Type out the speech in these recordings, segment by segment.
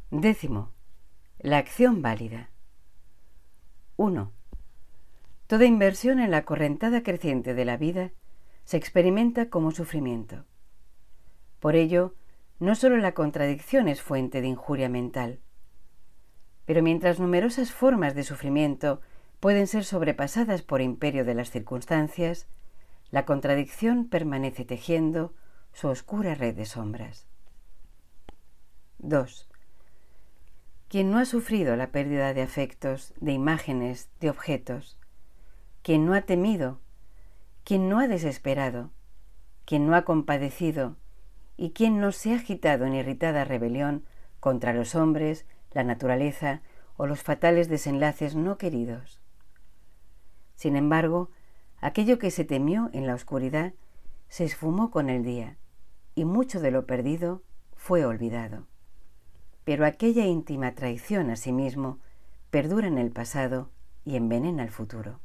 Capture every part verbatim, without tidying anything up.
Décimo, la acción válida. uno. Toda inversión en la correntada creciente de la vida se experimenta como sufrimiento. Por ello, no sólo la contradicción es fuente de injuria mental, pero mientras numerosas formas de sufrimiento pueden ser sobrepasadas por imperio de las circunstancias, la contradicción permanece tejiendo su oscura red de sombras. dos. Quien no ha sufrido la pérdida de afectos, de imágenes, de objetos, quien no ha temido, quien no ha desesperado, quien no ha compadecido y quien no se ha agitado en irritada rebelión contra los hombres, la naturaleza o los fatales desenlaces no queridos. Sin embargo, aquello que se temió en la oscuridad se esfumó con el día y mucho de lo perdido fue olvidado. Pero aquella íntima traición a sí mismo perdura en el pasado y envenena el futuro.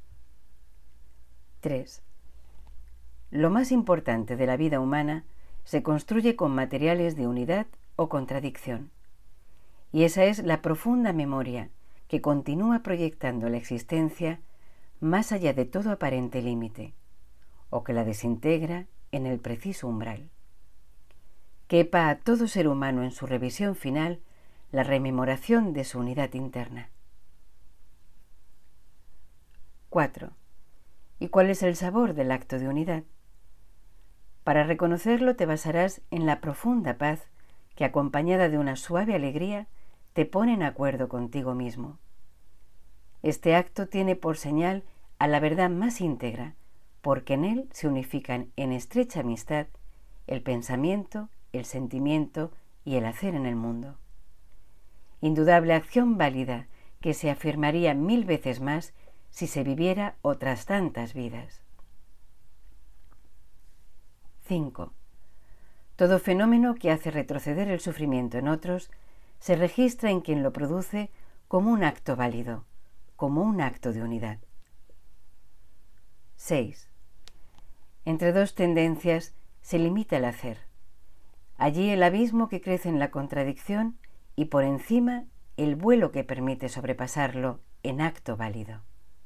tres. Lo más importante de la vida humana se construye con materiales de unidad o contradicción, y esa es la profunda memoria que continúa proyectando la existencia más allá de todo aparente límite, o que la desintegra en el preciso umbral. Quepa a todo ser humano en su revisión final la rememoración de su unidad interna. cuatro. ¿Y cuál es el sabor del acto de unidad? Para reconocerlo te basarás en la profunda paz que, acompañada de una suave alegría, te pone en acuerdo contigo mismo. Este acto tiene por señal a la verdad más íntegra, porque en él se unifican en estrecha amistad el pensamiento, el sentimiento y el hacer en el mundo. Indudable acción válida que se afirmaría mil veces más si se viviera otras tantas vidas. cinco. Todo fenómeno que hace retroceder el sufrimiento en otros se registra en quien lo produce como un acto válido, como un acto de unidad. seis. Entre dos tendencias se limita el hacer. Allí el abismo que crece en la contradicción y por encima el vuelo que permite sobrepasarlo en acto válido.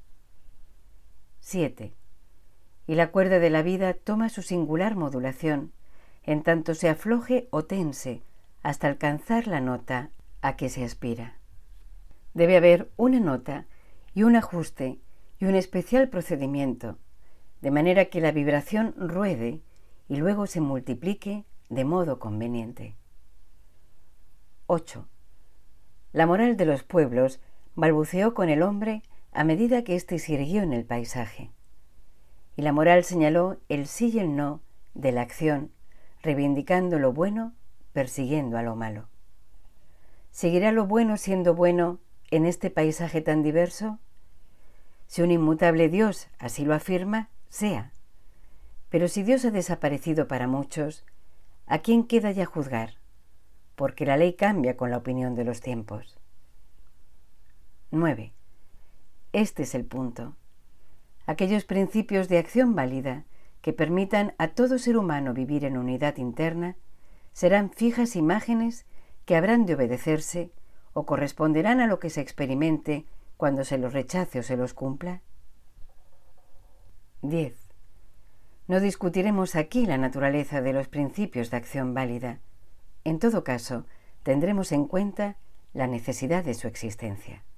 siete. Y la cuerda de la vida toma su singular modulación, en tanto se afloje o tense hasta alcanzar la nota a que se aspira. Debe haber una nota y un ajuste y un especial procedimiento, de manera que la vibración ruede y luego se multiplique de modo conveniente. ocho. La moral de los pueblos balbuceó con el hombre a medida que éste se irguió en el paisaje, y la moral señaló el sí y el no de la acción, reivindicando lo bueno, persiguiendo a lo malo. ¿Seguirá lo bueno siendo bueno en este paisaje tan diverso? Si un inmutable Dios así lo afirma, sea. Pero si Dios ha desaparecido para muchos, ¿a quién queda ya juzgar? Porque la ley cambia con la opinión de los tiempos. nueve. Este es el punto. Aquellos principios de acción válida que permitan a todo ser humano vivir en unidad interna serán fijas imágenes que habrán de obedecerse o corresponderán a lo que se experimente cuando se los rechace o se los cumpla. diez. No discutiremos aquí la naturaleza de los principios de acción válida. En todo caso, tendremos en cuenta la necesidad de su existencia.